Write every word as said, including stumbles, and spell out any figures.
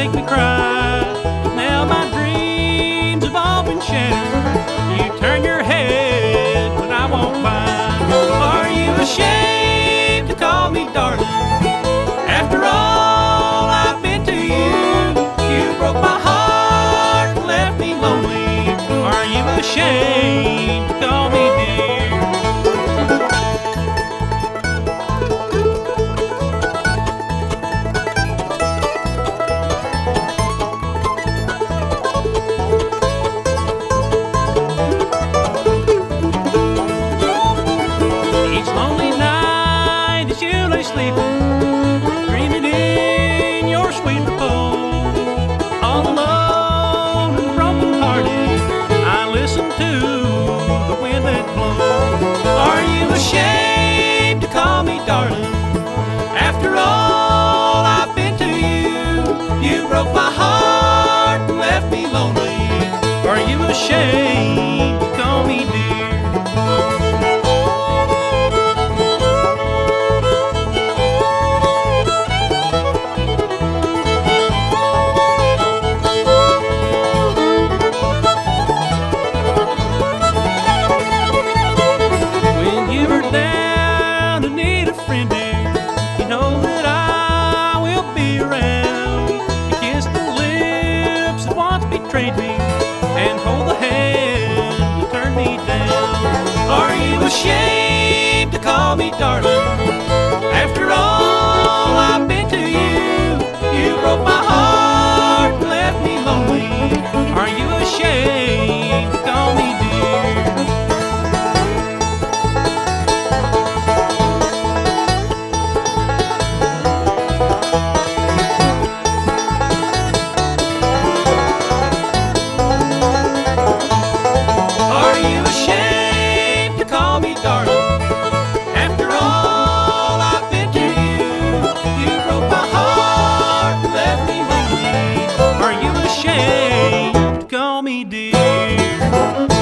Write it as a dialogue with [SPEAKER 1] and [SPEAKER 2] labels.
[SPEAKER 1] make me cry. Now my dreams have all been shattered. You turn your head when I walk by. Are you ashamed to call me darling? After all I've been to you, you broke my heart and left me lonely. Are you ashamed to call me dear? Sleeping, dreaming in your sweet repose, all alone and broken hearted, I listen to the wind that blows. Are you ashamed to call me darling? After all I've been to you, you broke my heart and left me lonely. Are you ashamed to call me dear? You know that I will be around to kiss the lips that once betrayed me and hold the hand that turned me down. Are you ashamed to call me darling? After all I've been to you, you broke my heart and left me lonely. Are you ashamed to call me dear? Call me darling. After all I've been to you, you broke my heart and left me lonely. Are you ashamed to call me dear?